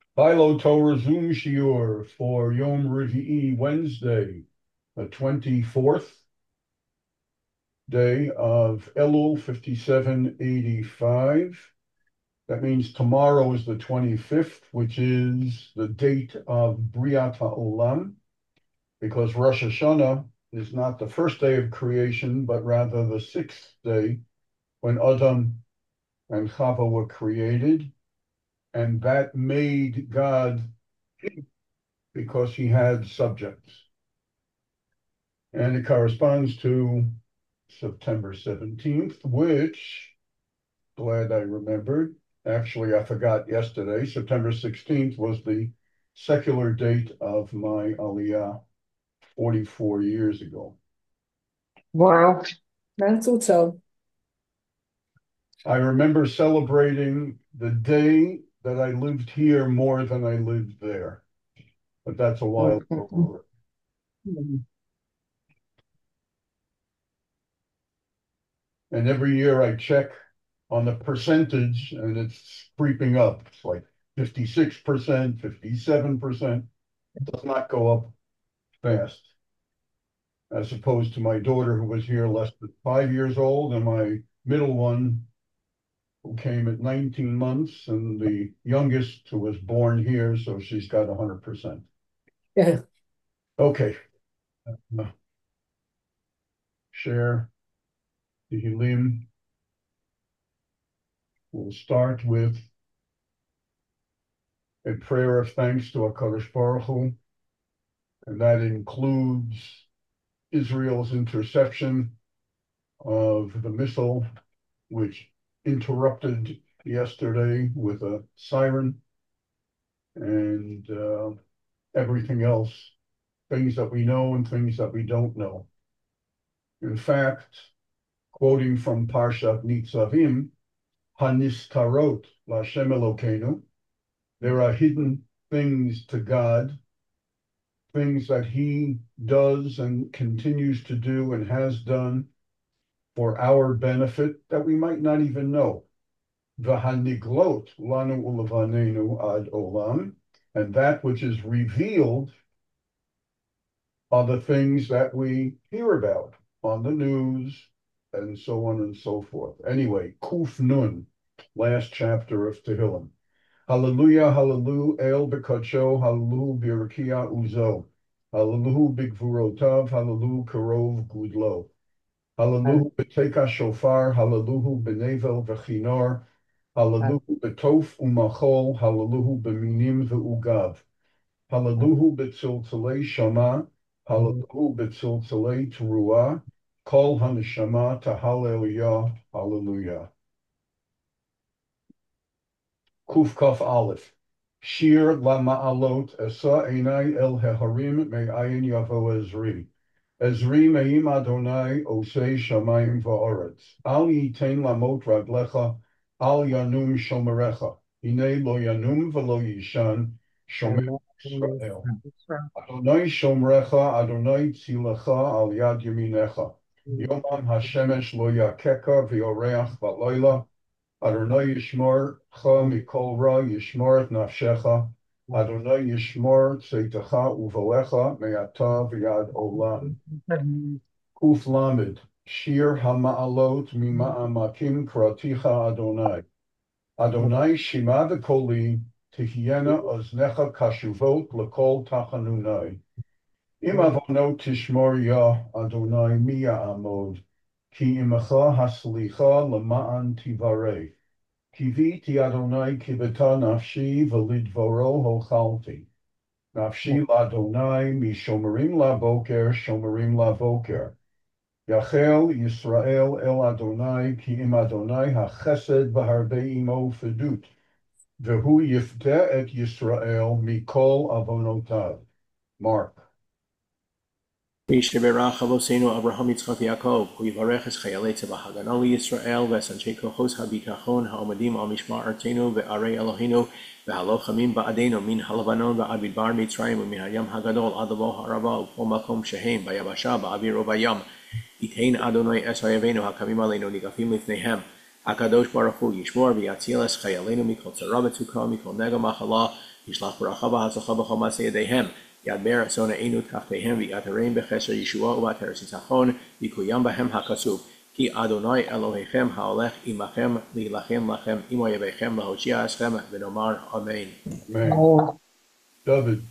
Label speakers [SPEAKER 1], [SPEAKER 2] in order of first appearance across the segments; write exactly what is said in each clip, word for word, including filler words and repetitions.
[SPEAKER 1] Philo Torah Zoom Shiur for Yom Revi'i, Wednesday, the twenty-fourth day of Elul fifty-seven eighty-five. That means tomorrow is the twenty-fifth, which is the date of Briat HaOlam, because Rosh Hashanah is not the first day of creation, but rather the sixth day when Adam and Chava were created. And that made God because he had subjects. And it corresponds to September seventeenth, which, glad I remembered. Actually, I forgot yesterday. September sixteenth was the secular date of my Aliyah forty-four years ago.
[SPEAKER 2] Wow, that's what's up.
[SPEAKER 1] I remember celebrating the day that I lived here more than I lived there, but that's a while ago. And every year I check on the percentage and it's creeping up. It's like fifty-six percent, fifty-seven percent. It does not go up fast, as opposed to my daughter who was here less than five years old and my middle one who came at nineteen months and the youngest who was born here, so she's got one hundred percent.
[SPEAKER 2] Yeah.
[SPEAKER 1] Okay, uh, share the Hilim. We'll start with a prayer of thanks to HaKadosh Baruch Hu, and that includes Israel's interception of the missile, which interrupted yesterday with a siren, and uh, everything else, things that we know and things that we don't know. In fact, quoting from Parshat Nitzavim, Hanistarot Lashem Elokeinu, there are hidden things to God, things that he does and continues to do and has done for our benefit that we might not even know. V'haniglot lanu ulevanenu ad olam, and that which is revealed are the things that we hear about on the news and so on and so forth. Anyway, Kuf Nun, last chapter of Tehillim. Hallelujah, hallelujah, El Bekacho, hallelujah, Birakia Uzo. Hallelujah, Bigvurotav, hallelujah, Karov Gudlo. Hallelujah, Beteka Shofar, hallelujah, Benevel Vechinor. Hallelujah, Betof Umachol, hallelujah, Beminim Veugav. Hallelujah, Betziltzalei Shama, hallelujah, Betziltzalei Teruah. Kol Haneshama Tahaleluyah, hallelujah. Kuf Kaf Aleph. Shir la ma'alot esa einai el heharim me'ayin yavo Ezri. Ezri me'im Adonai osei shamayim va'aretz. Al yitain lamot raglecha, al yanum shomerecha. Hine lo yanum v'lo yishan, shomer Israel. Adonai shomerecha, Adonai tzilecha al yad yaminecha. Yomam hashemesh lo yakeka v'yoreach v'loila. Adonai Yishmorcha mikol ra Yishmor et nafshecha. Adonai Yishmor tzeitecha uvalecha me'ata v'yad olam. Kuf lamed Shir hama'alot mima'amakim kraticha Adonai. Adonai shima v'koli tihyena oznecha kashuvot l'kol tachanunai. Im avonot tishmor ya Adonai mi ya'amod. Ki imecha haslicha lema'an tivarei. Kiviti Adonai kivita nafshi v'lidvoro hochalti. Nafshi l'Adonai mishomerim laboker shomerim laboker. Yachel Yisrael el Adonai ki im Adonai hachesed v'harbe imo fedut. V'hu yifte et Yisrael mikol avonotav. Mark.
[SPEAKER 3] וישתבח אבותינו אברהם יצחק יעקב, ויברך את חיילי צבא הגנה לישראל ואת אנשי כוחות הביטחון העומדים על משמר ארצנו וערי אלוהינו והלוחמים בעדנו מן הלבנון ועד מדבר מצרים ומן הים הגדול עד לבוא הערבה ובכל מקום שהם ביבשה באוויר ובים. ייתן אדוני את אויבינו הקמים עלינו ניגפים לפניהם, Akadosh Baruch Hu Yishmor v'yatzil es chayalenu mikol tzara v'tzukah mikol nega machala yishlach baracha v'hatzlacha b'chol maseh yedehem yadber asona enu tachtehem v'yatarein b'cheser Yeshua u'bateres yitzachon v'kuyam bahem hakasuv ki Adonai Elohechem ha'olech imachem li'ilachem lachem imo yevechem lahoshia eschem v'nomar Amen.
[SPEAKER 1] Amen.
[SPEAKER 2] Oh,
[SPEAKER 1] David,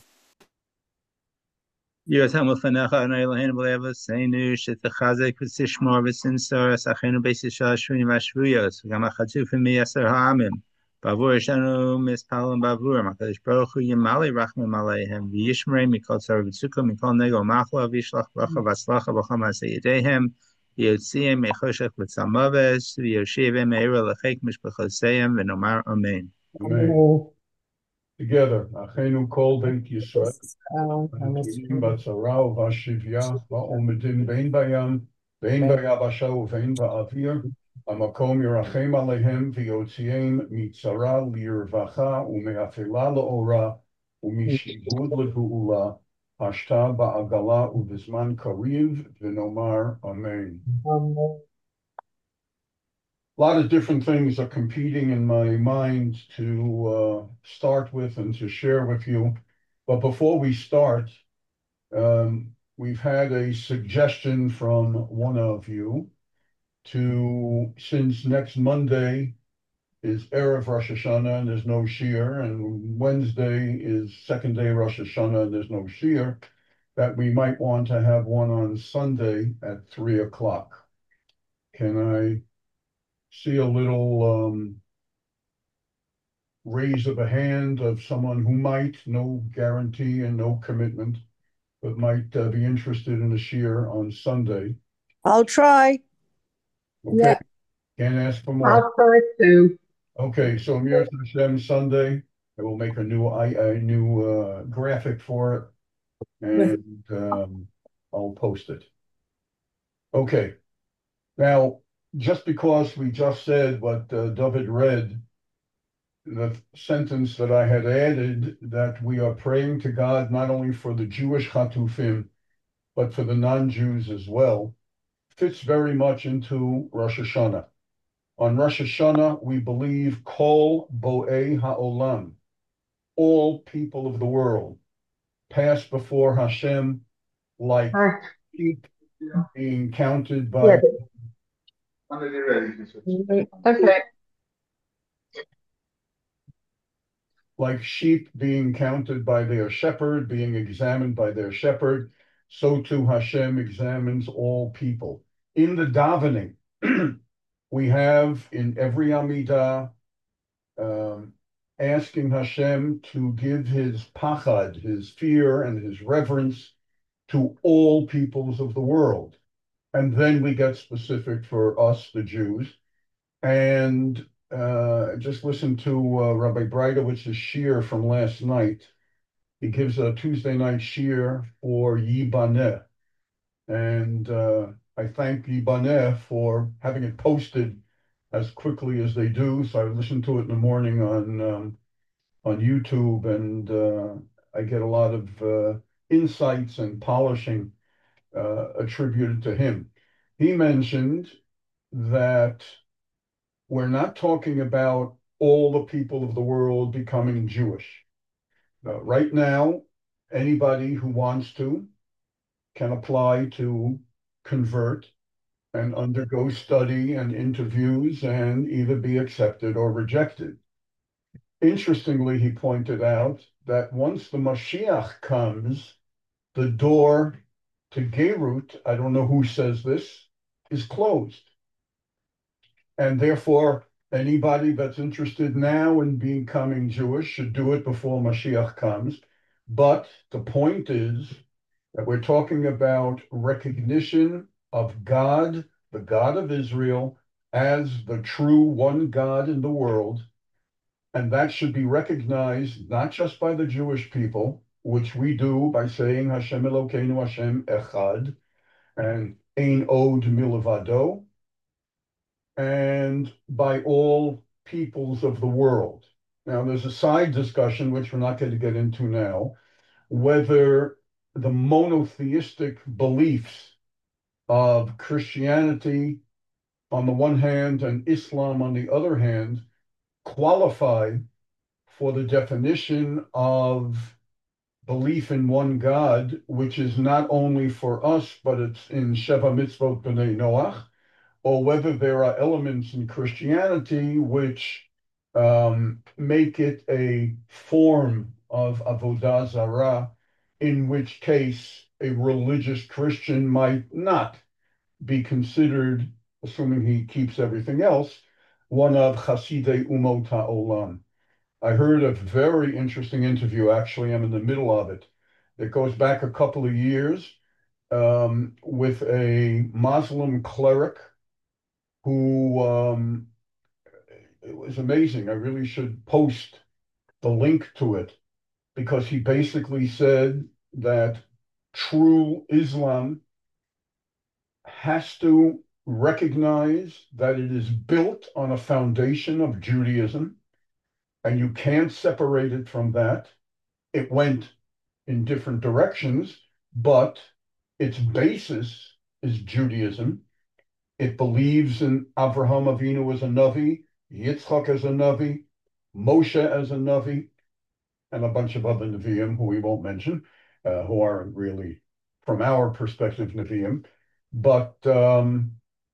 [SPEAKER 4] ירתם לפניך אדוני אלוהינו ולבסנו שתחזק ותשמור ותנצור את אחינו בית ישראל השבויים והשבויות וגם החטופים מעשר העמים בעבור אשתנו מספלם בעבורם הקדוש ברוך הוא ימלא רחמים עליהם וישמרם מכל צרה וצוקה מכל נגע ומחלה וישלח ברכה והצלחה בכל מעשה ידיהם ויוציאם מחושך וצל מוות ויושיבם מעבר לחיק משפחותיהם ונאמר אמן.
[SPEAKER 1] amen.
[SPEAKER 2] oh,
[SPEAKER 1] Together, Achenu Kol Beit Yisrael,
[SPEAKER 2] this, uh, and this-
[SPEAKER 1] Ankinim Batzara Uvashivya, Va'omedim Bein Bayam, Bein Bayabasha Uvein Ba'avir, Amakom Yerachem Alehem, V'yotziem Mitzara Lirvacha, Umeafela Le'ora, Umishivud Le'Geula, Hashta Ba'agala Uvizman Kariv, V'nomar Amen.
[SPEAKER 2] um,
[SPEAKER 1] A lot of different things are competing in my mind to uh, start with and to share with you. But before we start, um, we've had a suggestion from one of you to, since next Monday is Erev Rosh Hashanah and there's no Shir, and Wednesday is second day Rosh Hashanah and there's no Shir, that we might want to have one on Sunday at three o'clock. Can I see a little um, raise of a hand of someone who might, no guarantee and no commitment, but might uh, be interested in a shir on Sunday?
[SPEAKER 5] I'll try.
[SPEAKER 1] Okay,
[SPEAKER 2] Yeah.
[SPEAKER 1] can't ask for more.
[SPEAKER 2] I'll try to.
[SPEAKER 1] Okay, so Mir Hashem Sunday, I will make a new I a new uh, graphic for it, and um, I'll post it. Okay, now just because we just said what uh, David read, the sentence that I had added, that we are praying to God not only for the Jewish Chatufim, but for the non-Jews as well, fits very much into Rosh Hashanah. On Rosh Hashanah, we believe Kol Bo'ei Ha'olam, all people of the world, pass before Hashem like
[SPEAKER 2] Ah,
[SPEAKER 1] sheep being counted
[SPEAKER 2] yeah,
[SPEAKER 1] by.
[SPEAKER 2] but- okay.
[SPEAKER 1] Like sheep being counted by their shepherd, being examined by their shepherd, so too Hashem examines all people. In the davening, we have in every Amidah um, asking Hashem to give his pachad, his fear and his reverence to all peoples of the world. And then we get specific for us, the Jews. And uh, just listen to uh, Rabbi Breidowitz's shir from last night. He gives a Tuesday night shir for Yibaneh. And uh, I thank Yibaneh for having it posted as quickly as they do. So I listened to it in the morning on um, on YouTube, and uh, I get a lot of uh, insights and polishing uh, attributed to him. He mentioned that we're not talking about all the people of the world becoming Jewish. Uh, right now, anybody who wants to can apply to convert and undergo study and interviews and either be accepted or rejected. Interestingly, he pointed out that once the Mashiach comes, the door to Gerut, I don't know who says this, is closed. And therefore, anybody that's interested now in becoming Jewish should do it before Mashiach comes. But the point is that we're talking about recognition of God, the God of Israel, as the true one God in the world. And that should be recognized not just by the Jewish people, which we do by saying Hashem Elokeinu Hashem Echad and Ein Od Milvado, and by all peoples of the world. Now, there's a side discussion, which we're not going to get into now, whether the monotheistic beliefs of Christianity on the one hand and Islam on the other hand qualify for the definition of belief in one God, which is not only for us, but it's in Sheva Mitzvot B'nai Noach, or whether there are elements in Christianity which um, make it a form of Avodah Zarah, in which case a religious Christian might not be considered, assuming he keeps everything else, one of Chasidei Umot HaOlam. I heard a very interesting interview. Actually, I'm in the middle of it. It goes back a couple of years um, with a Muslim cleric who um, it was amazing. I really should post the link to it because he basically said that true Islam has to recognize that it is built on a foundation of Judaism, and you can't separate it from that. It went in different directions, but its basis is Judaism. It believes in Avraham Avinu as a Navi, Yitzchak as a Navi, Moshe as a Navi, and a bunch of other Nevi'im who we won't mention, uh, who aren't really, from our perspective, Nevi'im. But, um,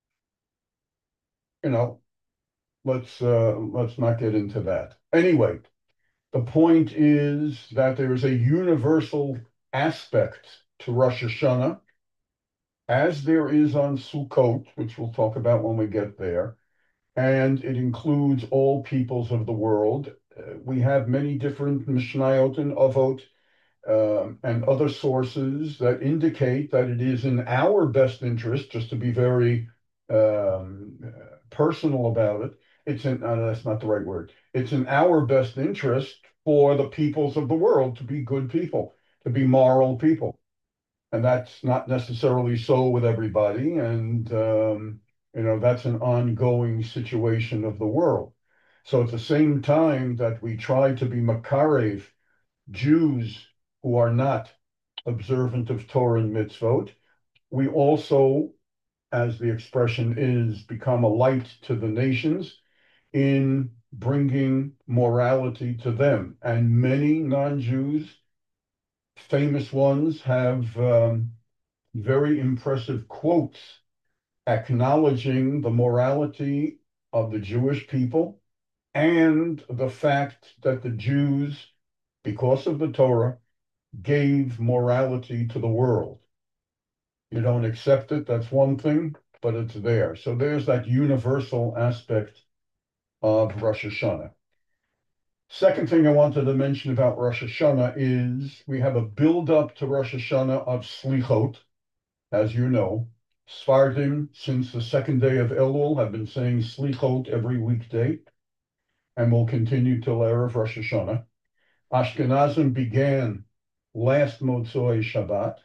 [SPEAKER 1] you know, let's uh, let's not get into that. Anyway, the point is that there is a universal aspect to Rosh Hashanah, as there is on Sukkot, which we'll talk about when we get there, and it includes all peoples of the world. Uh, we have many different Mishnayot and Avot um, and other sources that indicate that it is in our best interest, just to be very um, personal about it. It's in, uh, that's not the right word. It's in our best interest for the peoples of the world to be good people, to be moral people. And that's not necessarily so with everybody. And, um, you know, that's an ongoing situation of the world. So at the same time that we try to be Makarev, Jews who are not observant of Torah and mitzvot, we also, as the expression is, become a light to the nations in bringing morality to them. And many non-Jews, famous ones, have um, very impressive quotes acknowledging the morality of the Jewish people and the fact that the Jews, because of the Torah, gave morality to the world. You don't accept it, that's one thing, but it's there. So there's that universal aspect of Rosh Hashanah. Second thing I wanted to mention about Rosh Hashanah is we have a build-up to Rosh Hashanah of Slichot, as you know. Sfardim, since the second day of Elul, have been saying Slichot every weekday, and will continue till Erev Rosh Hashanah. Ashkenazim began last Motzoi Shabbat,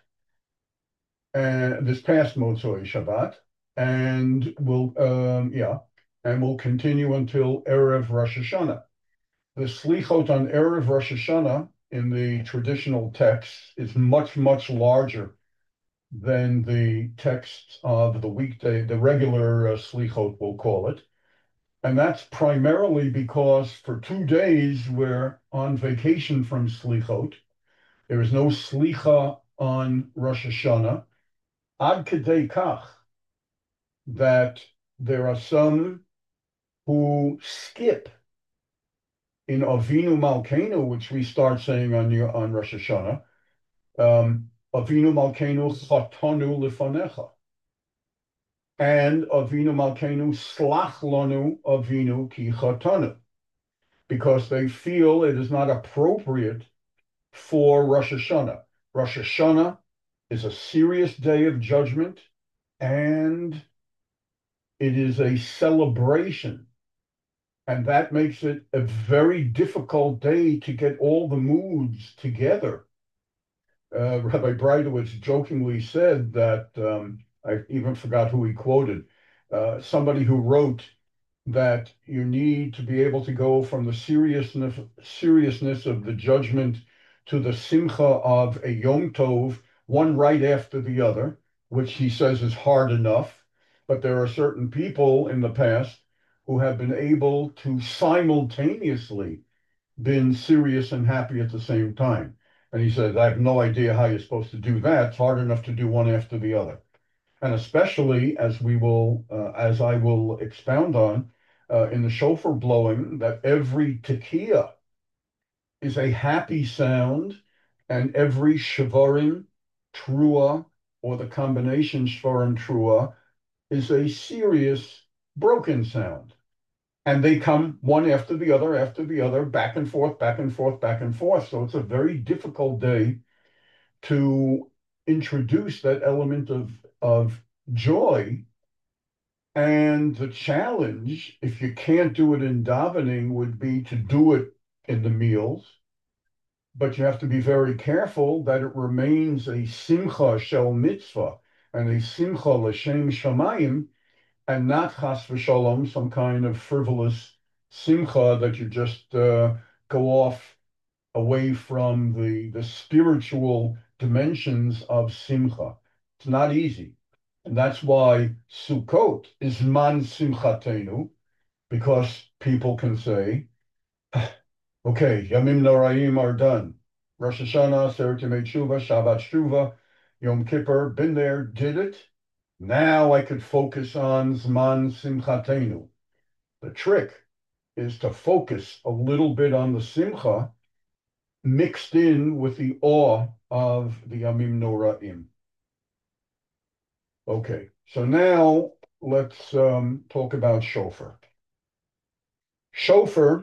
[SPEAKER 1] and this past Motzoi Shabbat, and will, um, yeah, and will continue until Erev Rosh Hashanah. The Slichot on Erev Rosh Hashanah in the traditional texts is much, much larger than the texts of the weekday, the regular uh, Slichot, we'll call it. And that's primarily because for two days we're on vacation from Slichot. There is no Slicha on Rosh Hashanah. Ad Kedei Kach, that there are some who skip in Avinu Malkeinu, which we start saying on, on Rosh Hashanah, um, Avinu Malkeinu Chatonu Lifanecha, and Avinu Malkeinu Slach Lanu Avinu Ki Chatanu, because they feel it is not appropriate for Rosh Hashanah. Rosh Hashanah is a serious day of judgment, and it is a celebration. And that makes it a very difficult day to get all the moods together. Uh, Rabbi Breidowitz jokingly said that, um, I even forgot who he quoted, uh, somebody who wrote that you need to be able to go from the seriousness, seriousness of the judgment to the simcha of a Yom Tov, one right after the other, which he says is hard enough. but there are certain people in the past who have been able to simultaneously been serious and happy at the same time. And he says, I have no idea how you're supposed to do that. It's hard enough to do one after the other. And especially as we will, uh, as I will expound on uh, in the shofar blowing, that every tekiah is a happy sound, and every shavarim, trua, or the combination shvarim trua is a serious broken sound. And they come one after the other, after the other, back and forth, back and forth, back and forth. So it's a very difficult day to introduce that element of, of joy. And the challenge, if you can't do it in davening, would be to do it in the meals. But you have to be very careful that it remains a simcha shel mitzvah and a simcha l'shem shamayim, and not chas v'shalom, some kind of frivolous simcha that you just uh, go off away from the, the spiritual dimensions of simcha. It's not easy. And that's why Sukkot is man simchatenu, because people can say, okay, Yamim Noraim are done. Rosh Hashanah, Seret Yemei Tshuva, Shabbat Shuvah, Yom Kippur, been there, did it. Now I could focus on Zman Simchatenu. The trick is to focus a little bit on the Simcha mixed in with the awe of the Yamim Noraim. Okay, so now let's um, talk about shofar. Shofar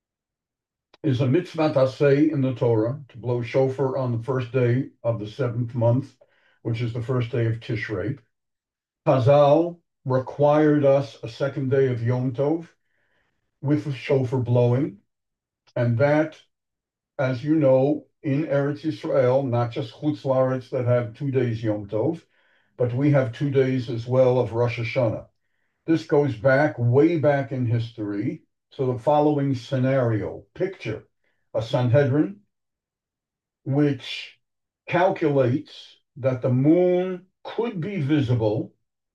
[SPEAKER 1] is a mitzvah aseh in the Torah, to blow shofar on the first day of the seventh month, which is the first day of Tishrei. Chazal required us a second day of Yom Tov with shofar blowing, and that, as you know, in Eretz Yisrael, not just Chutz La'aretz that have two days Yom Tov, but we have two days as well of Rosh Hashanah. This goes back, way back in history, to the following scenario. Picture a Sanhedrin which calculates that the moon could be visible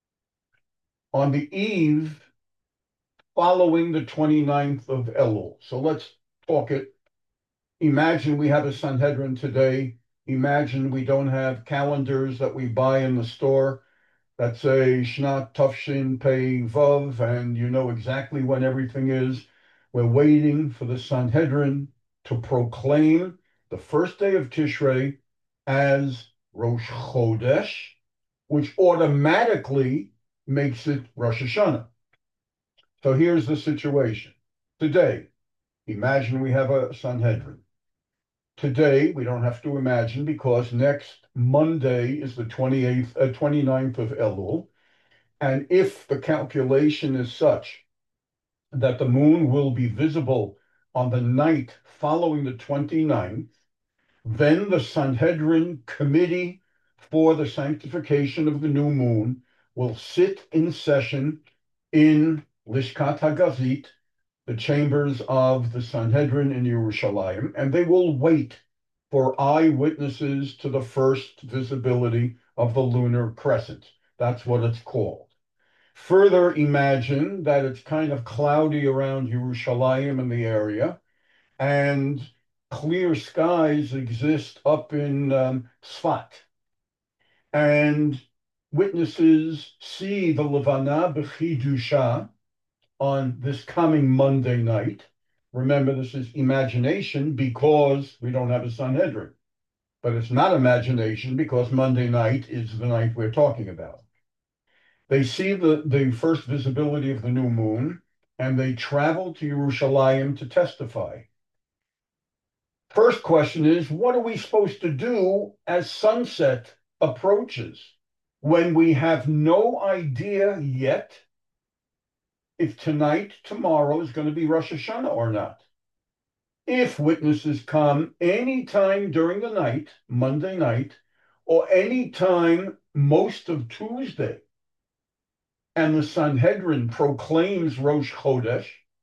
[SPEAKER 1] on the eve following the twenty-ninth of Elul. So let's talk it. Imagine we have a Sanhedrin today. Imagine we don't have calendars that we buy in the store that say Shnat Tafshin Pei Vav, and you know exactly when everything is. We're waiting for the Sanhedrin to proclaim the first day of Tishrei as Rosh Chodesh, which automatically makes it Rosh Hashanah. So here's the situation. Today, imagine we have a Sanhedrin. Today, we don't have to imagine, because next Monday is the twenty-eighth, uh, twenty-ninth of Elul. And if the calculation is such that the moon will be visible on the night following the twenty-ninth, then the Sanhedrin Committee for the Sanctification of the New Moon will sit in session in Lishkat HaGazit, the chambers of the Sanhedrin in Yerushalayim, and they will wait for eyewitnesses to the first visibility of the lunar crescent. That's what it's called. Further, imagine that it's kind of cloudy around Yerushalayim and the area, and clear skies exist up in um, Tzfat. And witnesses see the Levana B'chidusha on this coming Monday night. Remember, this is imagination because we don't have a Sanhedrin. But it's not imagination because Monday night is the night we're talking about. They see the, the first visibility of the new moon, and they travel to Yerushalayim to testify. First question is, what are we supposed to do as sunset approaches when we have no idea yet if tonight, tomorrow is going to be Rosh Hashanah or not? If witnesses come any time during the night, Monday night, or any time most of Tuesday, and the Sanhedrin proclaims Rosh Chodesh,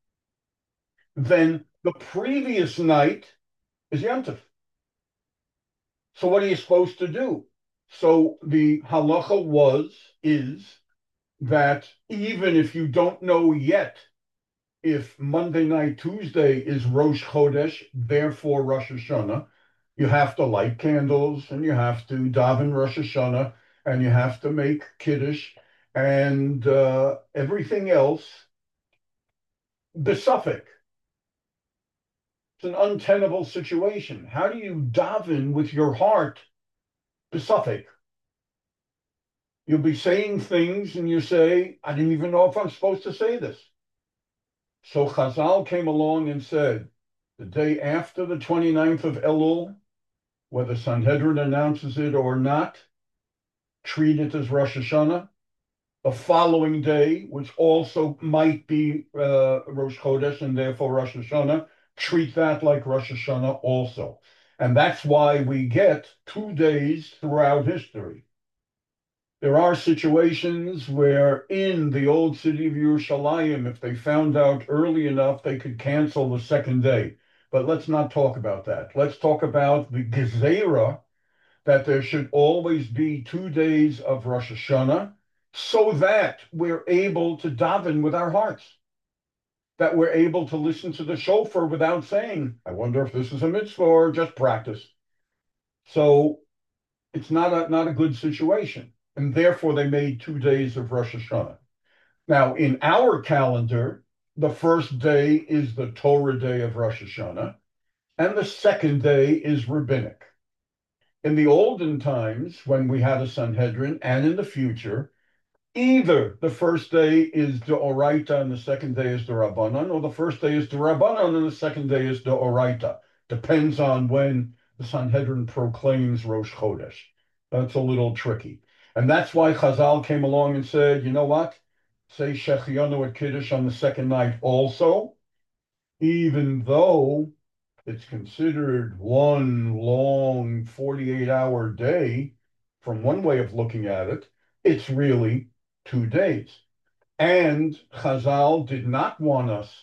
[SPEAKER 1] then the previous night is Yom Tov. So what are you supposed to do? So the halacha was, is, that even if you don't know yet if Monday night, Tuesday is Rosh Chodesh, therefore Rosh Hashanah, you have to light candles and you have to daven Rosh Hashanah and you have to make Kiddush and uh, everything else besuffic. It's an untenable situation. How do you daven with your heart besuffic? You'll be saying things and you say, I didn't even know if I'm supposed to say this. So Chazal came along and said, the day after the twenty-ninth of Elul, whether Sanhedrin announces it or not, treat it as Rosh Hashanah. The following day, which also might be uh, Rosh Chodesh and therefore Rosh Hashanah, treat that like Rosh Hashanah also. And that's why we get two days throughout history. There are situations where in the old city of Yerushalayim, if they found out early enough, they could cancel the second day. But let's not talk about that. Let's talk about the Gezerah, that there should always be two days of Rosh Hashanah so that we're able to daven with our hearts, that we're able to listen to the shofar without saying, I wonder if this is a mitzvah or just practice. So it's not a, not a good situation. And therefore, they made two days of Rosh Hashanah. Now, in our calendar, the first day is the Torah day of Rosh Hashanah, and the second day is rabbinic. In the olden times, when we had a Sanhedrin, and in the future, either the first day is the Oraita and the second day is the Rabbanan, or the first day is the Rabbanan and the second day is the Oraita. Depends on when the Sanhedrin proclaims Rosh Chodesh. That's a little tricky. And that's why Chazal came along and said, you know what? Say Shechianu at Kiddush on the second night also, even though it's considered one long forty-eight hour day. From one way of looking at it, it's really two days. And Chazal did not want us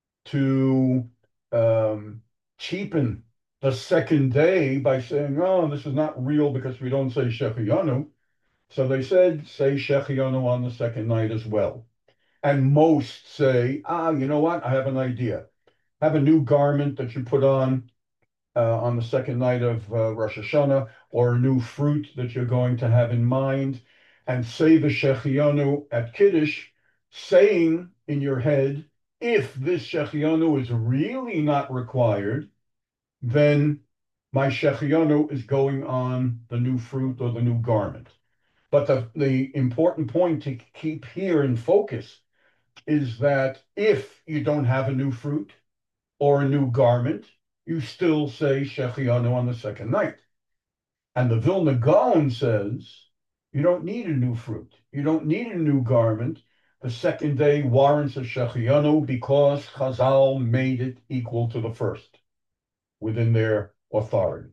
[SPEAKER 1] to um, cheapen the second day by saying, oh, this is not real because we don't say Shechianu. So they said, say Shechianu on the second night as well. And most say, ah, you know what? I have an idea. Have a new garment that you put on uh, on the second night of uh, Rosh Hashanah, or a new fruit that you're going to have in mind, and say the Shechianu at Kiddush, saying in your head, if this Shechianu is really not required, then my Shechianu is going on the new fruit or the new garment. But the, the important point to keep here in focus is that if you don't have a new fruit or a new garment, you still say Shechianu on the second night. And the Vilna Gaon says, you don't need a new fruit. You don't need a new garment. The second day warrants a Shechianu because Chazal made it equal to the first within their authority.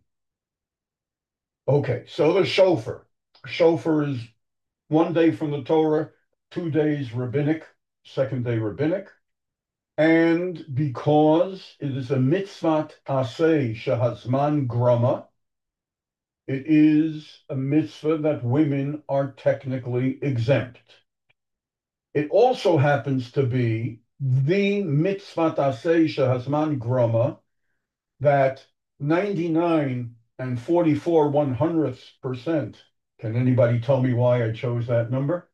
[SPEAKER 1] Okay, so the shofar. Shofar is one day from the Torah, two days rabbinic, second day rabbinic. And because it is a mitzvah aseh shehazman grama, it is a mitzvah that women are technically exempt. It also happens to be the mitzvah aseh shehazman grama that ninety-nine and forty-four one hundredths percent. Can anybody tell me why I chose that number?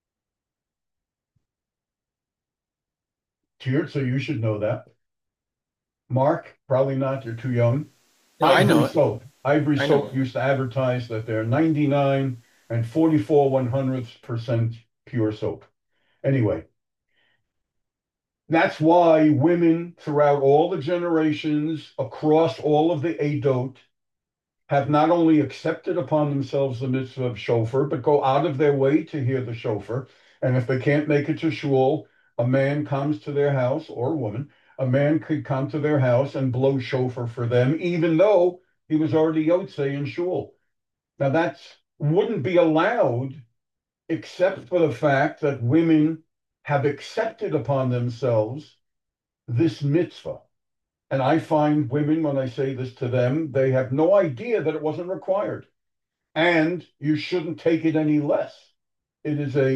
[SPEAKER 1] Tiered, so you should know that. Mark, probably not. You're too young.
[SPEAKER 3] No, I know
[SPEAKER 1] Ivory
[SPEAKER 3] it.
[SPEAKER 1] Soap. Ivory
[SPEAKER 3] I know
[SPEAKER 1] Soap
[SPEAKER 3] it.
[SPEAKER 1] used to advertise that they're ninety-nine and forty-four one hundredths percent pure soap. Anyway, that's why women throughout all the generations, across all of the Eidot, have not only accepted upon themselves the mitzvah of shofar, but go out of their way to hear the shofar. And if they can't make it to shul, a man comes to their house, or a woman, a man could come to their house and blow shofar for them, even though he was already yotzei in shul. Now that wouldn't be allowed except for the fact that women have accepted upon themselves this mitzvah. And I find women, when I say this to them, they have no idea that it wasn't required. And you shouldn't take it any less. It is a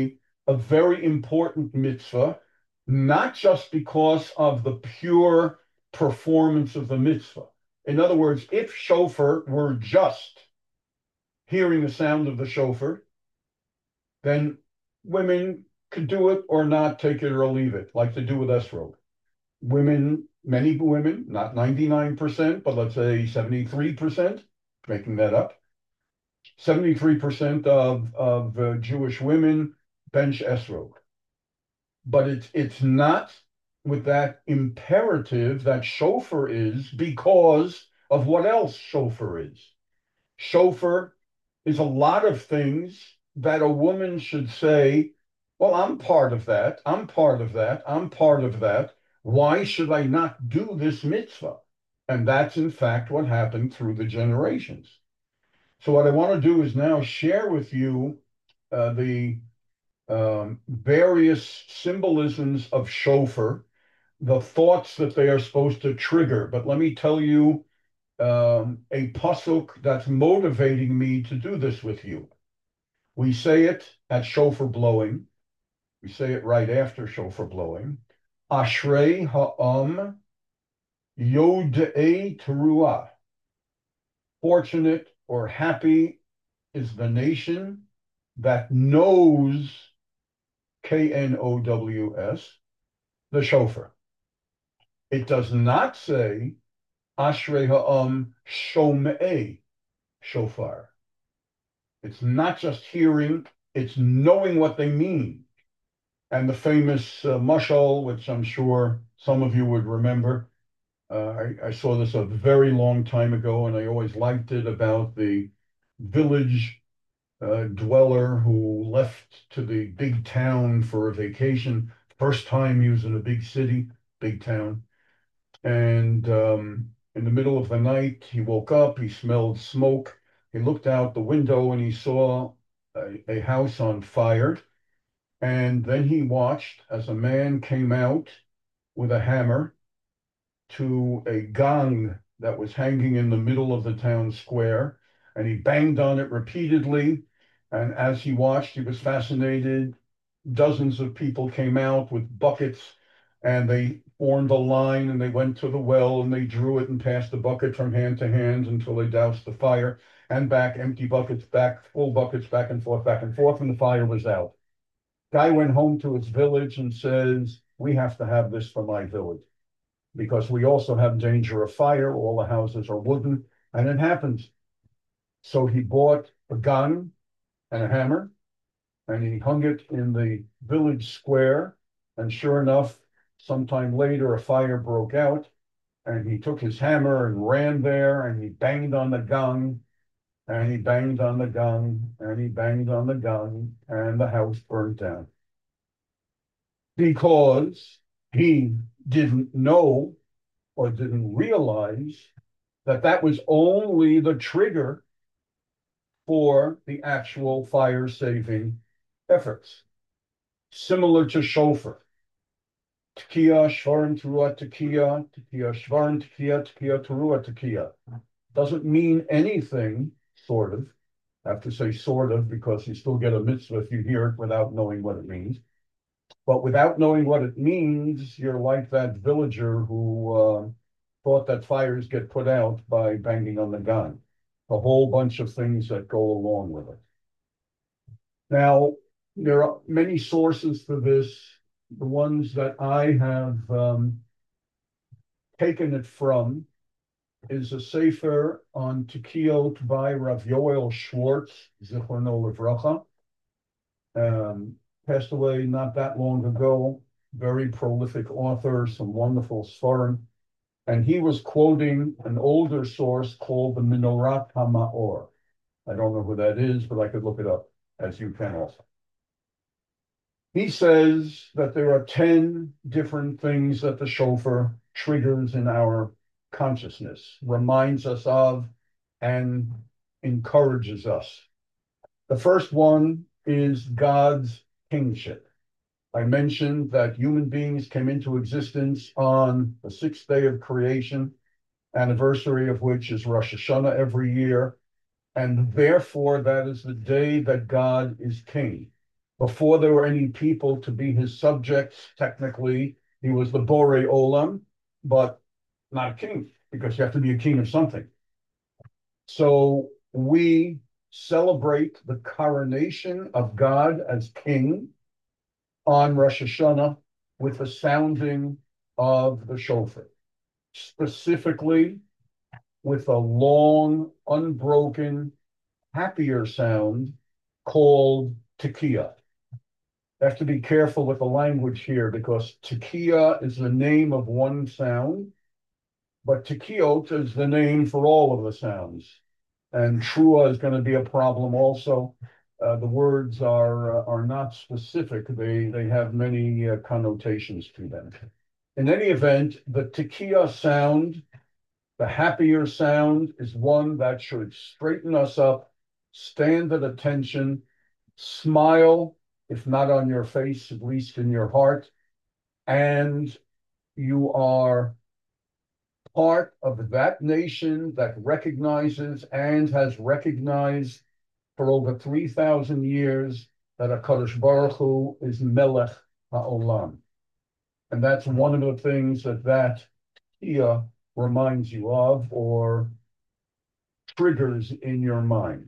[SPEAKER 1] a very important mitzvah, not just because of the pure performance of the mitzvah. In other words, if shofar were just hearing the sound of the shofar, then women could do it or not, take it or leave it, like they do with esrog. Women, many women, not ninety-nine percent, but let's say seventy-three percent, making that up, seventy-three percent of, of uh, Jewish women bench esrog. But it's, it's not with that imperative that shofar is because of what else shofar is. Shofar is a lot of things that a woman should say, well, I'm part of that, I'm part of that, I'm part of that. Why should I not do this mitzvah? And that's in fact what happened through the generations. So what I want to do is now share with you uh, the um, various symbolisms of shofar, the thoughts that they are supposed to trigger. But let me tell you um, a pasuk that's motivating me to do this with you. We say it at shofar blowing. We say it right after shofar blowing. Ashrei ha'am yodei teruah. Fortunate or happy is the nation that knows, K N O W S, the shofar. It does not say Ashrei ha'am shomei shofar. It's not just hearing, it's knowing what they mean. And the famous uh, mashal, which I'm sure some of you would remember, uh, I, I saw this a very long time ago, and I always liked it, about the village uh, dweller who left to the big town for a vacation. First time he was in a big city, big town. And um, in the middle of the night, he woke up, he smelled smoke. He looked out the window and he saw a, a house on fire. And then he watched as a man came out with a hammer to a gong that was hanging in the middle of the town square. And he banged on it repeatedly. And as he watched, he was fascinated. Dozens of people came out with buckets and they formed a line and they went to the well and they drew it and passed the bucket from hand to hand until they doused the fire, and back, empty buckets, back, full buckets, back and forth, back and forth, and the fire was out. Guy went home to his village and says, we have to have this for my village because we also have danger of fire. All the houses are wooden, and it happens. So he bought a gun and a hammer, and he hung it in the village square. And sure enough, sometime later, a fire broke out, and he took his hammer and ran there, and he banged on the gong, and he banged on the gong, and he banged on the gong, and the house burned down. Because he didn't know or didn't realize that that was only the trigger for the actual fire-saving efforts. Similar to shofar. Tekiah, shvarim, teruah, tekiah, tekiah, shvarim, tekiah, tekiah, teruah, tekiah. Doesn't mean anything, sort of. I have to say sort of because you still get a mitzvah if you hear it without knowing what it means. But without knowing what it means, you're like that villager who uh, thought that fires get put out by banging on the gun. A whole bunch of things that go along with it. Now, there are many sources for this. The ones that I have um, taken it from is a sefer on Tekiot by Rav Yoel Schwartz, Zichrono Livracha. Um, passed away not that long ago. Very prolific author, some wonderful svarim. And he was quoting an older source called the Minorat HaMaor. I don't know who that is, but I could look it up, as you can also. He says that there are ten different things that the shofar triggers in our consciousness, reminds us of, and encourages us. The first one is God's kingship. I mentioned that human beings came into existence on the sixth day of creation, anniversary of which is Rosh Hashanah every year, and therefore that is the day that God is king. Before there were any people to be his subjects, technically, he was the Borei Olam, but not a king, because you have to be a king of something. So we celebrate the coronation of God as king on Rosh Hashanah with the sounding of the shofar, specifically with a long, unbroken, happier sound called tekiah. I have to be careful with the language here because tekiah is the name of one sound, but tekiot is the name for all of the sounds. And trua is going to be a problem also. Uh, the words are uh, are not specific. They they have many uh, connotations to them. In any event, the tekiah sound, the happier sound, is one that should straighten us up, stand at attention, smile, if not on your face, at least in your heart, and you are part of that nation that recognizes and has recognized for over three thousand years that HaKadosh Baruch Hu is Melech HaOlam. And that's one of the things that that tekiah reminds you of or triggers in your mind.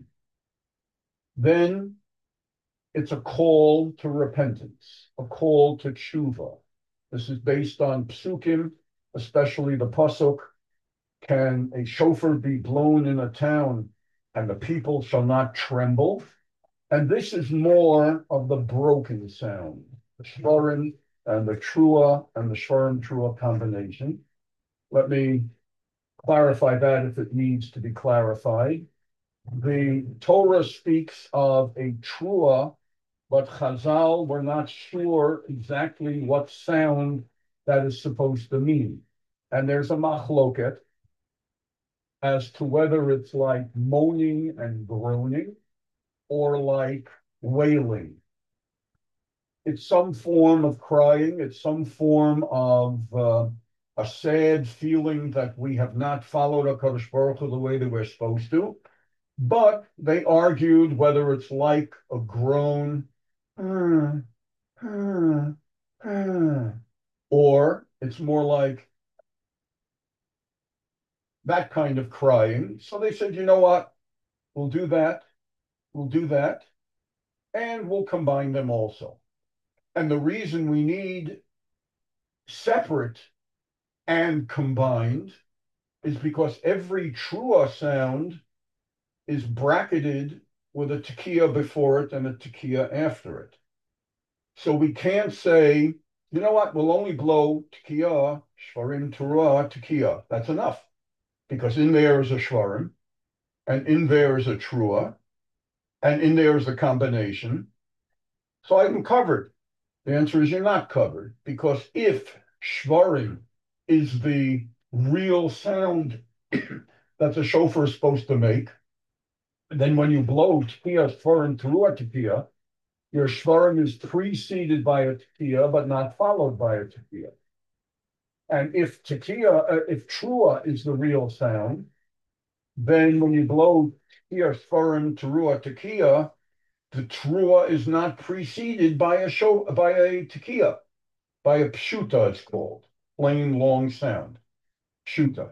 [SPEAKER 1] Then it's a call to repentance, a call to tshuva. This is based on psukim, especially the pasuk, can a shofar be blown in a town and the people shall not tremble? And this is more of the broken sound, the shvarim and the trua and the shvarim trua combination. Let me clarify that if it needs to be clarified. The Torah speaks of a trua, but Chazal were not sure exactly what sound that is supposed to mean. And there's a machloket as to whether it's like moaning and groaning or like wailing. It's some form of crying. It's some form of uh, a sad feeling that we have not followed HaKadosh Baruch Hu the way that we're supposed to. But they argued whether it's like a groan, uh, uh, uh, or it's more like that kind of crying. So they said, you know what? We'll do that. We'll do that. And we'll combine them also. And the reason we need separate and combined is because every trua sound is bracketed with a tekiah before it and a tekiah after it. So we can't say, you know what, we'll only blow tekiah, shvarim, teruah, tekiah. That's enough. Because in there is a shvarim, and in there is a trua, and in there is a combination. So I'm covered. The answer is you're not covered, because if shvarim is the real sound that the shofar is supposed to make, then when you blow tekiah, shvarim, teruah, tekiah, your shvarim is preceded by a tekiah, but not followed by a tekiah. And if tekiah, uh, if trua is the real sound, then when you blow tekiah, shvarim, teruah, tekiah, the trua is not preceded by a show by a tekiah, by a pshuta. It's called plain long sound, pshuta.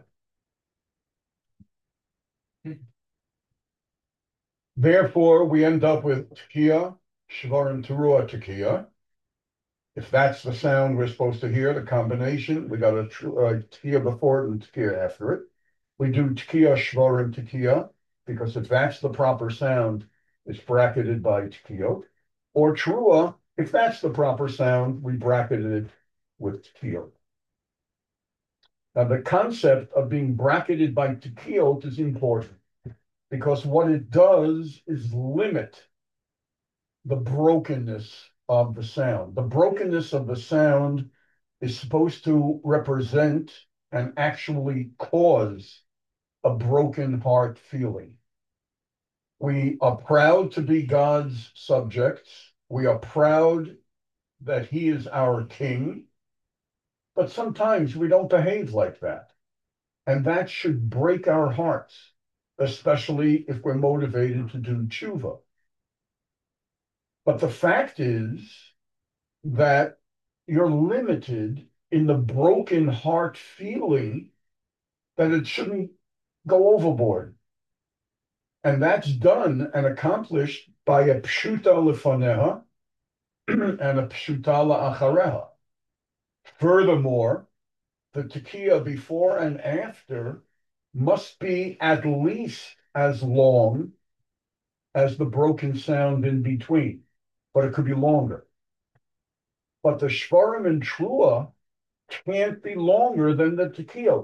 [SPEAKER 1] Therefore, we end up with tekiah, shvarim, teruah, tekiah. If that's the sound we're supposed to hear, the combination, we got a uh, tekiah before it and tekiah after it. We do tekiah, shvarim, tekiah, because if that's the proper sound, it's bracketed by tekiah. Or trua, if that's the proper sound, we bracketed it with tekiah. Now, the concept of being bracketed by tekiah is important because what it does is limit the brokenness of the sound. The brokenness of the sound is supposed to represent and actually cause a broken heart feeling. We are proud to be God's subjects. We are proud that He is our King. But sometimes we don't behave like that. And that should break our hearts, especially if we're motivated to do tshuva. But the fact is that you're limited in the broken heart feeling that it shouldn't go overboard. And that's done and accomplished by a pshuta lefaneha and a pshuta la'achareha. Furthermore, the tekiah before and after must be at least as long as the broken sound in between, but it could be longer. But the shvarim and trua can't be longer than the tekiah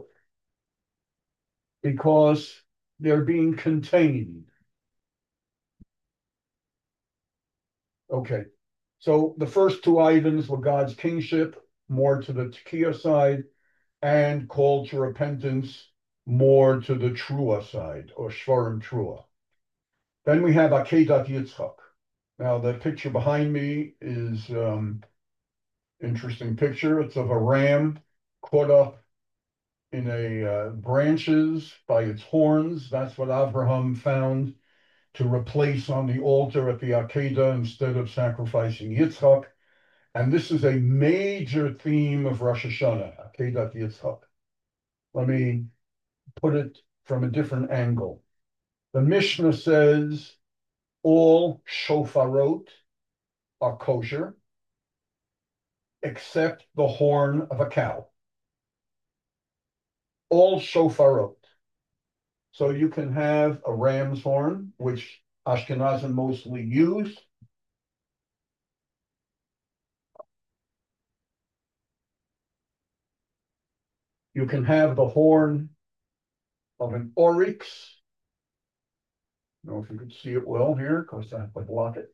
[SPEAKER 1] because they're being contained. Okay, so the first two items were God's kingship, more to the tekiah side, and call to repentance, more to the trua side, or shvarim trua. Then we have Akedat Yitzchak. Now, the picture behind me is um, interesting picture. It's of a ram caught up in a uh, branches by its horns. That's what Abraham found to replace on the altar at the Akedah instead of sacrificing Yitzchak. And this is a major theme of Rosh Hashanah, Akedat Yitzchak. Let me put it from a different angle. The Mishnah says all shofarot are kosher except the horn of a cow. All shofarot. So you can have a ram's horn, which Ashkenazim mostly use. You can have the horn of an oryx. I don't know if you can see it well here, because I have to block it.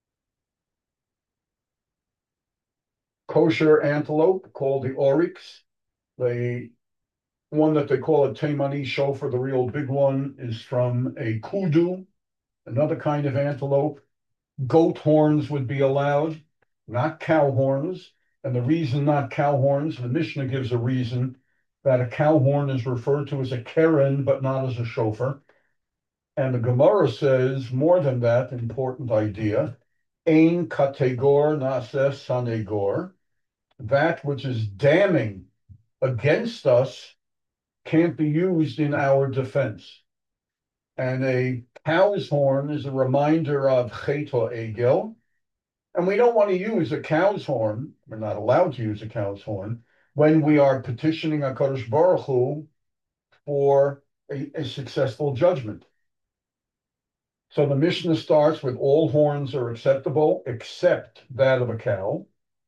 [SPEAKER 1] Kosher antelope called the oryx. The one that they call a Taimani shofar, the real big one, is from a kudu, another kind of antelope. Goat horns would be allowed, not cow horns. And the reason not cow horns, the Mishnah gives a reason that a cow horn is referred to as a keren, but not as a shofar. And the Gemara says, more than that, important idea, ein kategor naaseh sanegor, that which is damning against us can't be used in our defense. And a cow's horn is a reminder of Chet HaEgel. And we don't want to use a cow's horn, we're not allowed to use a cow's horn, when we are petitioning HaKadosh Baruch Hu for a, a successful judgment. So the Mishnah starts with all horns are acceptable except that of a cow.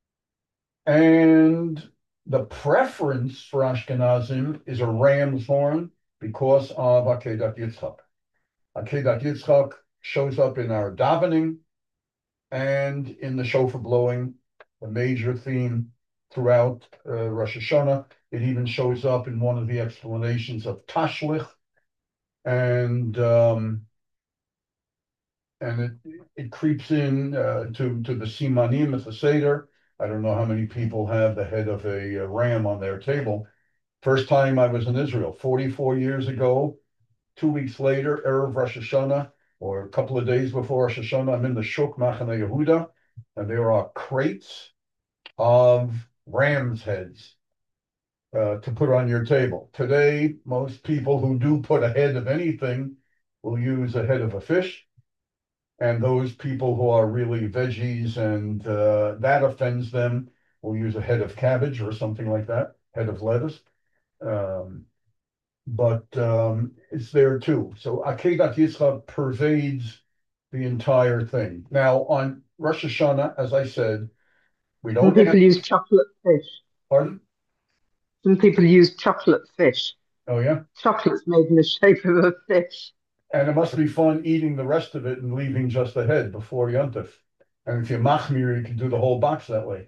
[SPEAKER 1] And the preference for Ashkenazim is a ram's horn because of Akedat Yitzchak. Akedat Yitzchak shows up in our davening and in the shofar blowing, a major theme throughout uh, Rosh Hashanah. It even shows up in one of the explanations of Tashlich, and um, and it it creeps in uh, to to the Simanim at the Seder. I don't know how many people have the head of a, a ram on their table. First time I was in Israel, forty-four years ago, two weeks later, Erev Rosh Hashanah, or a couple of days before Rosh Hashanah, I'm in the Shuk Machane Yehuda, and there are crates of ram's heads uh, to put on your table. Today, most people who do put a head of anything will use a head of a fish. And those people who are really veggies and uh, that offends them will use a head of cabbage or something like that, head of lettuce. Um, but um, it's there too. So Akedat Yitzchak pervades the entire thing. Now on Rosh Hashanah, as I said, we
[SPEAKER 2] Some
[SPEAKER 1] don't
[SPEAKER 2] people
[SPEAKER 1] have,
[SPEAKER 2] use chocolate fish.
[SPEAKER 1] pardon?
[SPEAKER 2] Some people use chocolate fish.
[SPEAKER 1] Oh yeah?
[SPEAKER 2] Chocolate's made in the shape of a fish.
[SPEAKER 1] And it must be fun eating the rest of it and leaving just the head before Yontif. And if you're machmir, you can do the whole box that way.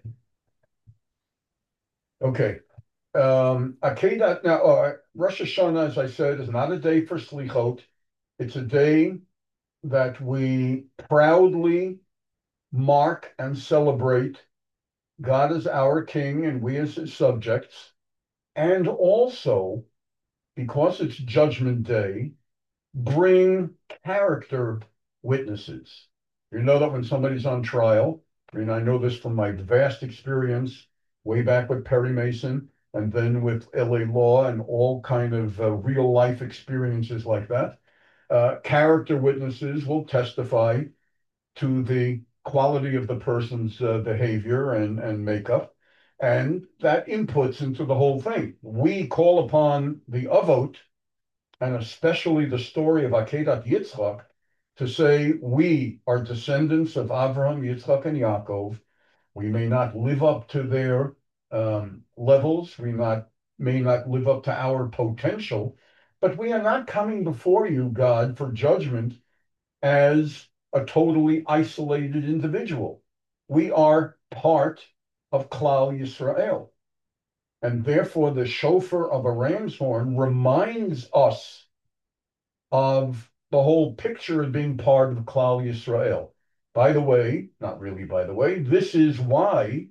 [SPEAKER 1] Okay. Um, Akedat, now, uh, Rosh Hashanah, as I said, is not a day for slichot. It's a day that we proudly mark and celebrate God as our king and we as his subjects. And also, because it's Judgment Day, bring character witnesses. You know that when somebody's on trial, I mean, I know this from my vast experience way back with Perry Mason and then with L A Law and all kind of uh, real life experiences like that. Uh, character witnesses will testify to the quality of the person's uh, behavior and, and makeup, and that inputs into the whole thing. We call upon the Avot, and especially the story of Akedat Yitzchak, to say we are descendants of Avraham, Yitzchak, and Yaakov. We may not live up to their um, levels. We not may not live up to our potential, but we are not coming before you, God, for judgment as a totally isolated individual. We are part of Klal Yisrael. And therefore, the shofar of a ram's horn reminds us of the whole picture of being part of Klal Yisrael. By the way, not really by the way, this is why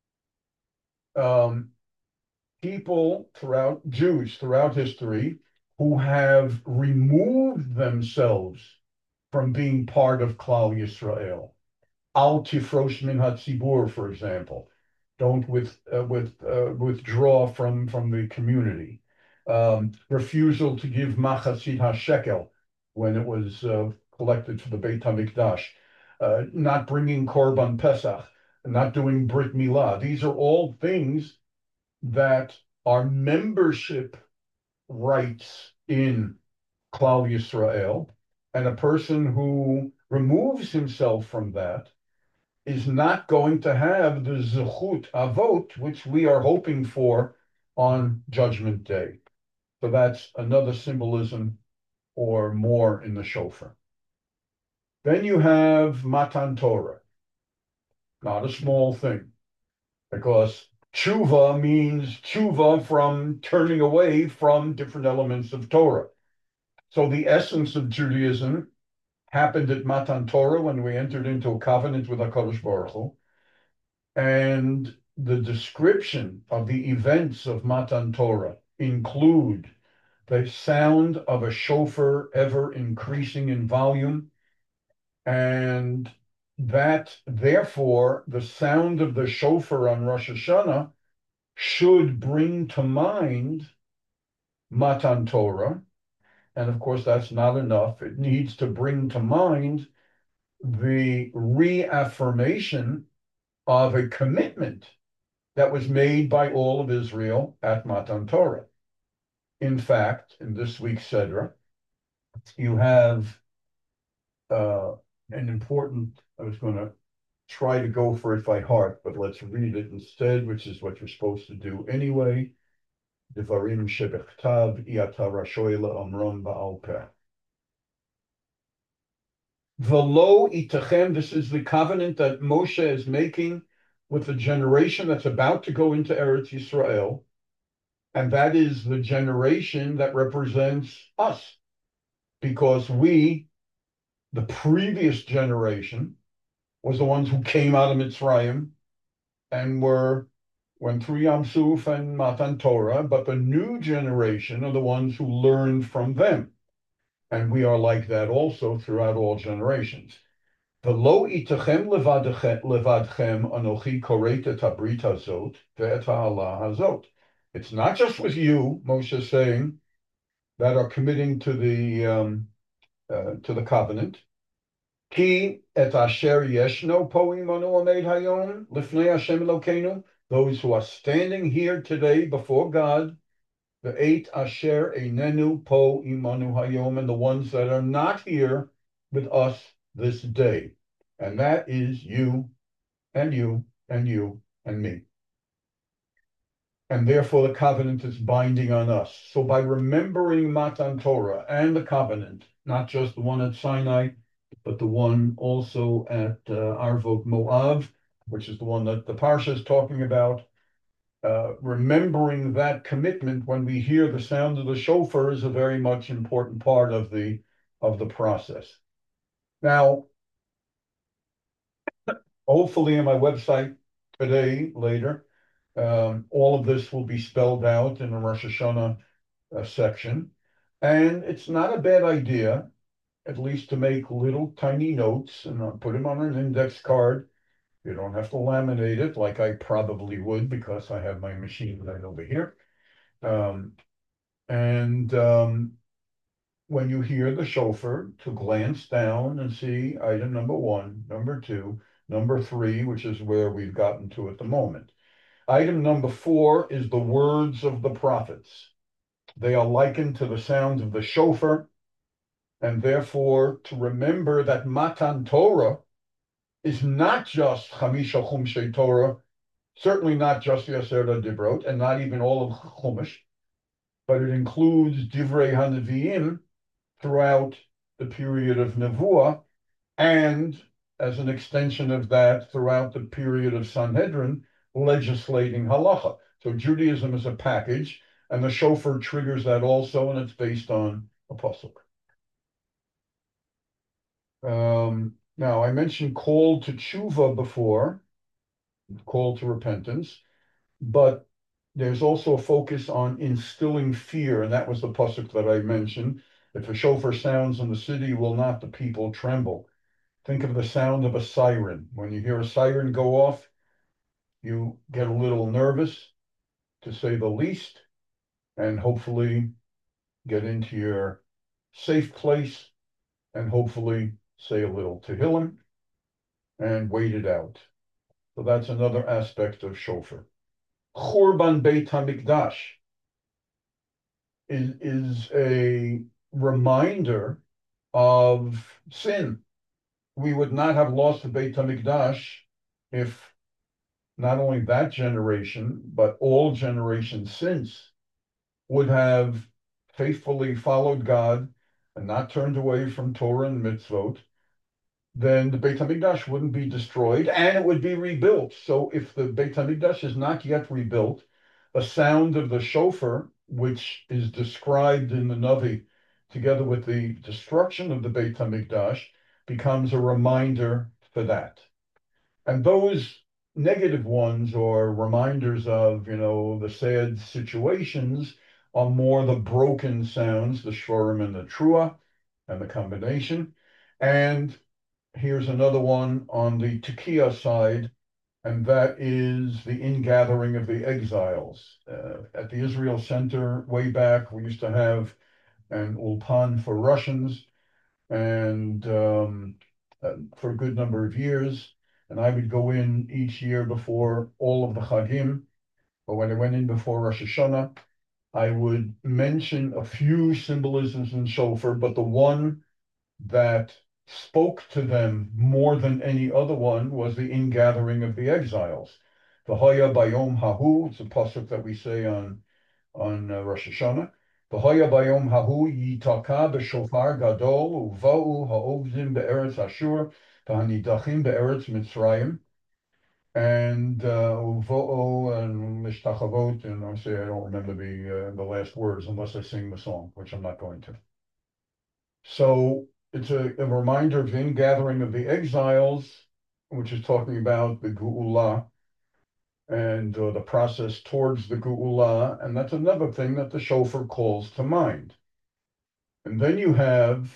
[SPEAKER 1] um, people throughout, Jews throughout history, who have removed themselves from being part of Klal Yisrael. Al tifrosh min hatzibur, for example. Don't with, uh, with, uh, withdraw from, from the community. Um, refusal to give machatzit hashekel when it was uh, collected for the Beit HaMikdash. Uh, not bringing korban pesach, not doing brit milah. These are all things that are membership rights in Klal Yisrael, and a person who removes himself from that is not going to have the zechut avot, which we are hoping for on Judgment Day. So that's another symbolism or more in the shofar. Then you have Matan Torah, not a small thing, because tshuva means tshuva from turning away from different elements of Torah. So the essence of Judaism happened at Matan Torah when we entered into a covenant with HaKadosh Baruch Hu. And the description of the events of Matan Torah include the sound of a shofar ever increasing in volume, and that therefore the sound of the shofar on Rosh Hashanah should bring to mind Matan Torah. And of course, that's not enough. It needs to bring to mind the reaffirmation of a commitment that was made by all of Israel at Matan Torah. In fact, in this week's Sedra, you have uh, an important, I was going to try to go for it by heart, but let's read it instead, which is what you're supposed to do anyway. Devarim shebechtav iata rashoy la'amron ba'al peh. V'lo itachem, this is the covenant that Moshe is making with the generation that's about to go into Eretz Yisrael, and that is the generation that represents us, because we, the previous generation, was the ones who came out of Mitzrayim and were went through Yam Suf and Matan Torah, but the new generation are the ones who learned from them, and we are like that also throughout all generations. V'lo itachem levadchem anochi koret et habrit hazot ve'et ha'ala hazot. It's not just with you, Moshe is saying, that are committing to the um, uh, to the covenant. Ki et asher yeshno po imanu amed hayom lifnei Hashem Elokeinu. Those who are standing here today before God, the eight asher einenu po imanu hayom, and the ones that are not here with us this day. And that is you, and you, and you, and me. And therefore the covenant is binding on us. So by remembering Matan Torah and the covenant, not just the one at Sinai, but the one also at uh, Arvot Moav, which is the one that the Parsha is talking about, uh, remembering that commitment when we hear the sound of the shofar is a very much important part of the, of the process. Now, hopefully on my website today, later, um, all of this will be spelled out in the Rosh Hashanah uh, section. And it's not a bad idea at least to make little tiny notes and I'll put them on an index card. You don't have to laminate it like I probably would because I have my machine right over here. Um, and um, when you hear the shofar, to glance down and see item number one, number two, number three, which is where we've gotten to at the moment. Item number four is the words of the prophets. They are likened to the sound of the shofar, and therefore to remember that Matan Torah is not just Chamisha Chumshei Torah, certainly not just Yasera Dibrot, and not even all of Chumash, but it includes Divrei HaNevi'im throughout the period of Nevuah, and as an extension of that, throughout the period of Sanhedrin, legislating halacha. So Judaism is a package, and the shofar triggers that also, and it's based on a pasuk. Um, now, I mentioned call to tshuva before, call to repentance, but there's also a focus on instilling fear, and that was the pasuk that I mentioned. If a shofar sounds in the city, will not the people tremble? Think of the sound of a siren. When you hear a siren go off, you get a little nervous, to say the least, and hopefully get into your safe place and hopefully say a little Tehillim and wait it out. So that's another aspect of shofar. Churban Beit HaMikdash is, is a reminder of sin. We would not have lost the Beit HaMikdash if not only that generation, but all generations since would have faithfully followed God and not turned away from Torah and mitzvot, then the Beit HaMikdash wouldn't be destroyed and it would be rebuilt. So if the Beit HaMikdash is not yet rebuilt, a sound of the shofar, which is described in the Navi, together with the destruction of the Beit HaMikdash, becomes a reminder for that. And those negative ones or reminders of, you know, the sad situations are more the broken sounds, the shvarim and the trua, and the combination. And here's another one on the tekiah side, and that is the ingathering of the exiles. Uh, at the Israel Center way back, we used to have an ulpan for Russians, and um, uh, for a good number of years. And I would go in each year before all of the Chagim, but when I went in before Rosh Hashanah, I would mention a few symbolisms in shofar, but the one that spoke to them more than any other one was the ingathering of the exiles. The Hoya Bayom Hahu, it's a pasuk that we say on, on uh, Rosh Hashanah. V'hoya bayom hahu yitaka b'shofar gadol uva'u ha'ovdim be'eretz Ashur v'hanidachim be'eretz Mitzrayim, and uva'u and mishtachavot, and I say I don't remember the uh, the last words unless I sing the song, which I'm not going to. So it's a, a reminder of the ingathering of the exiles, which is talking about the Geula and uh, the process towards the Geula, and that's another thing that the shofar calls to mind. And then you have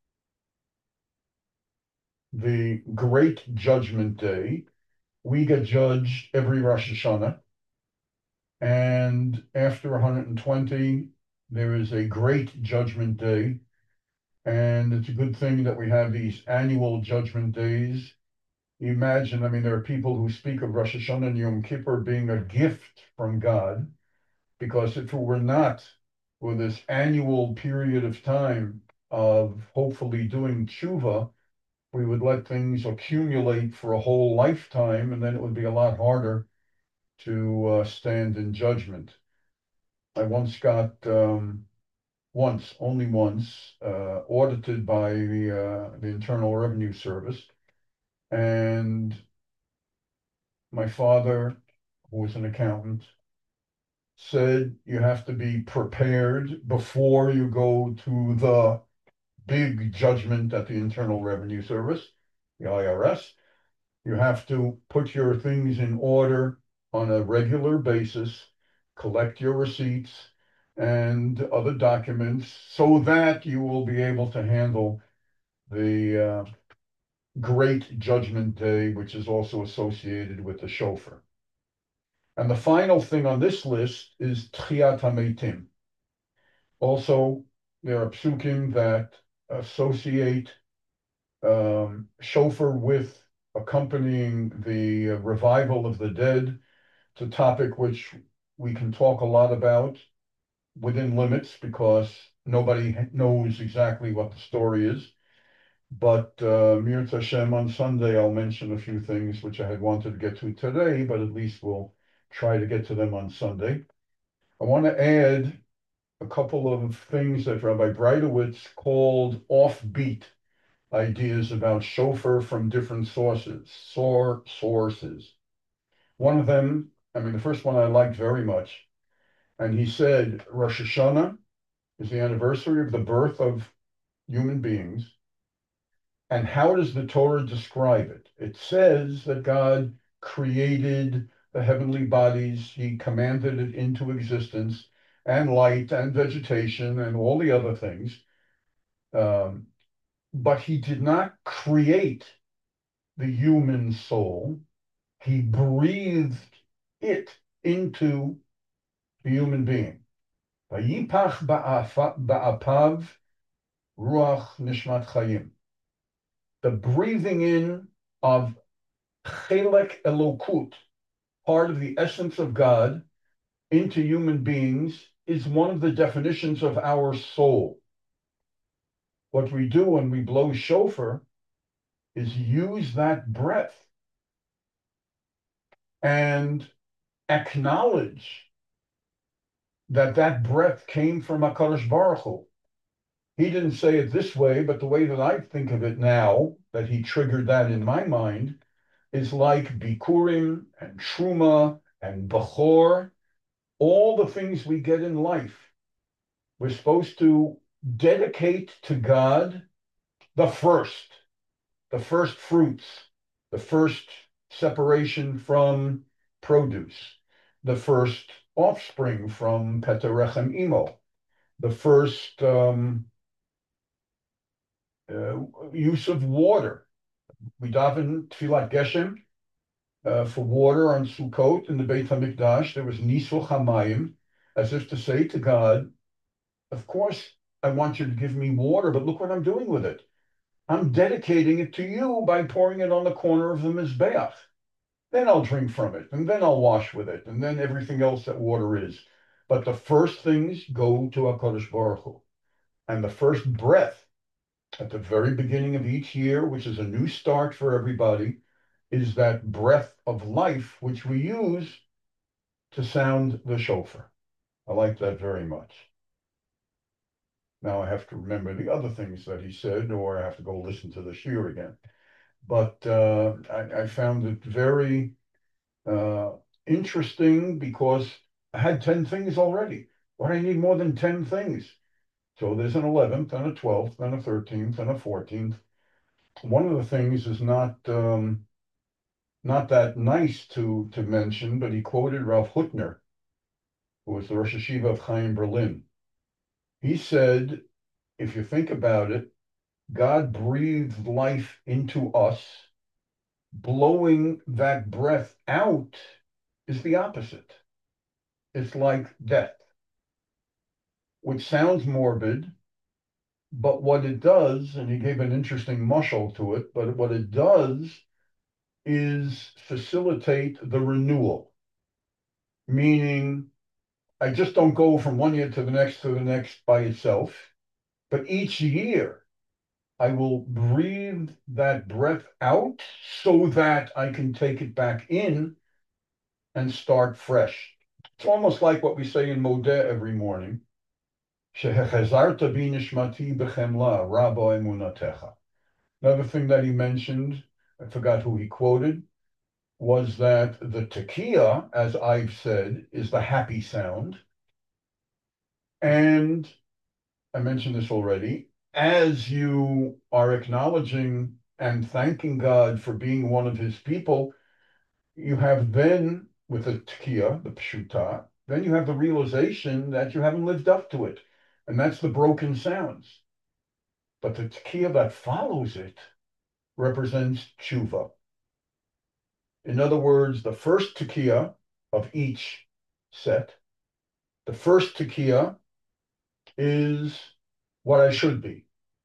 [SPEAKER 1] the Great Judgment Day. We get judged every Rosh Hashanah, and after one hundred twenty, there is a Great Judgment Day, and it's a good thing that we have these annual Judgment Days. Imagine, I mean, there are people who speak of Rosh Hashanah and Yom Kippur being a gift from God, because if it were not for this annual period of time of hopefully doing tshuva, we would let things accumulate for a whole lifetime, and then it would be a lot harder to uh, stand in judgment. I once got, um, once, only once, uh, audited by the, uh, the Internal Revenue Service, and my father, who was an accountant, said you have to be prepared before you go to the big judgment at the Internal Revenue Service, the I R S. You have to put your things in order on a regular basis, collect your receipts and other documents so that you will be able to handle the uh, Great Judgment Day, which is also associated with the shofar. And the final thing on this list is Tchiyat HaMeitim. Also, there are psukim that associate um, shofar with accompanying the revival of the dead. It's a topic which we can talk a lot about within limits because nobody knows exactly what the story is. But uh, Mirz Hashem, on Sunday, I'll mention a few things which I had wanted to get to today, but at least we'll try to get to them on Sunday. I want to add a couple of things that Rabbi Breitowitz called offbeat ideas about shofar from different sources, sor sources. One of them, I mean, the first one I liked very much, and he said Rosh Hashanah is the anniversary of the birth of human beings. And how does the Torah describe it? It says that God created the heavenly bodies, he commanded it into existence, and light and vegetation and all the other things. Um, but he did not create the human soul. He breathed it into the human being. Vayipach ba'apav ruach nishmat chayim. The breathing in of chelek elokut, part of the essence of God, into human beings is one of the definitions of our soul. What we do when we blow shofar is use that breath and acknowledge that that breath came from HaKadosh Baruch Hu. He didn't say it this way, but the way that I think of it now, that he triggered that in my mind, is like Bikurim and Truma and Bechor, all the things we get in life. We're supposed to dedicate to God the first, the first fruits, the first separation from produce, the first offspring from Petarechem Imo, the first um, uh, use of water. We daven Tfilat Geshem uh, for water on Sukkot in the Beit HaMikdash. There was Nisuch HaMayim, as if to say to God, of course, I want you to give me water, but look what I'm doing with it. I'm dedicating it to you by pouring it on the corner of the Mizbeach. Then I'll drink from it, and then I'll wash with it, and then everything else that water is. But the first things go to HaKadosh Baruch Hu. And the first breath at the very beginning of each year, which is a new start for everybody, is that breath of life which we use to sound the shofar. I like that very much. Now I have to remember the other things that he said, or I have to go listen to the shiur again. But uh, I, I found it very uh, interesting because I had ten things already. Why do I need more than ten things? So there's an eleventh and a twelfth and a thirteenth and a fourteenth. One of the things is not um, not that nice to, to mention, but he quoted Rav Hutner, who was the Rosh Hashiva of Chaim Berlin. He said, if you think about it, God breathed life into us. Blowing that breath out is the opposite. It's like death, which sounds morbid, but what it does, and he gave an interesting mushal to it, but what it does is facilitate the renewal, meaning I just don't go from one year to the next to the next by itself, but each year I will breathe that breath out so that I can take it back in and start fresh. It's almost like what we say in Modeh every morning. Shehechazarta bi nishmati b'chemla, rabo emunatecha. Another thing that he mentioned, I forgot who he quoted, was that the tekiah, as I've said, is the happy sound. And I mentioned this already, as you are acknowledging and thanking God for being one of his people, you have then, with the tekiah, the pshuta, then you have the realization that you haven't lived up to it. And that's the broken sounds. but the tekiah that follows it represents tshuva. In other words, the first tekiah of each set, the first tekiah is what I should be.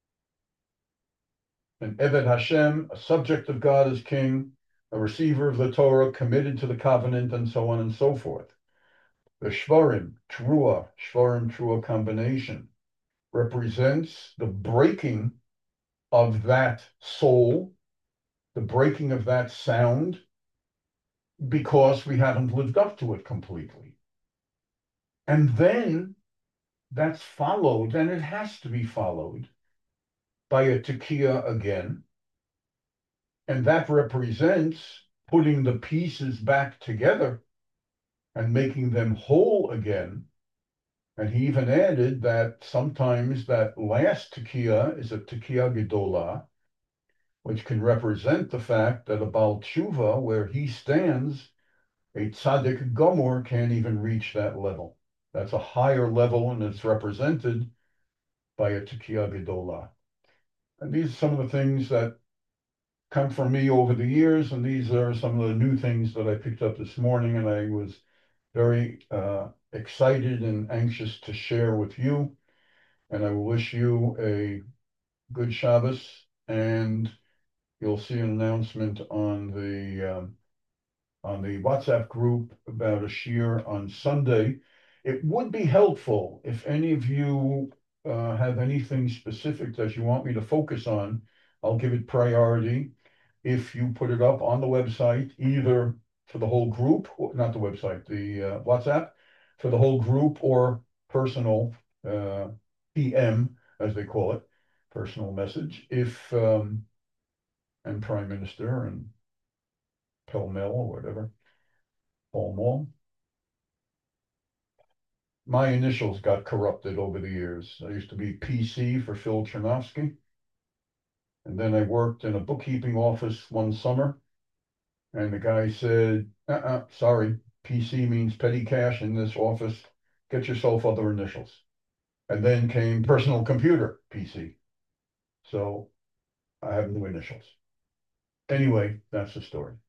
[SPEAKER 1] An Eved Hashem, a subject of God as king, a receiver of the Torah, committed to the covenant, and so on and so forth. The Shvarim, Trua, Shvarim, Trua combination represents the breaking of that soul, the breaking of that sound, because we haven't lived up to it completely. And then that's followed, and it has to be followed, by a tekiah again. And that represents putting the pieces back together and making them whole again. And he even added that sometimes that last tekiah is a tekiah gedolah, which can represent the fact that a Baal Tshuva, where he stands, a tzaddik gomor can't even reach that level. That's a higher level, and it's represented by a tekiah gedolah. And these are some of the things that come from me over the years, and these are some of the new things that I picked up this morning, and I was very uh, excited and anxious to share with you. And I wish you a good Shabbos, and you'll see an announcement on the um, on the WhatsApp group about a shiur on Sunday. It would be helpful if any of you uh, have anything specific that you want me to focus on. I'll give it priority. If you put it up on the website, either for the whole group, not the website, the uh, WhatsApp, for the whole group, or personal uh, P M, as they call it, personal message, if um, and Prime Minister and Pell Mell or whatever, Paul Mall. My initials got corrupted over the years. I used to be P C for Phil Chernovsky. And then I worked in a bookkeeping office one summer. And the guy said, uh-uh, sorry, P C means petty cash in this office. Get yourself other initials. And then came personal computer, P C. So I have new initials. Anyway, that's the story.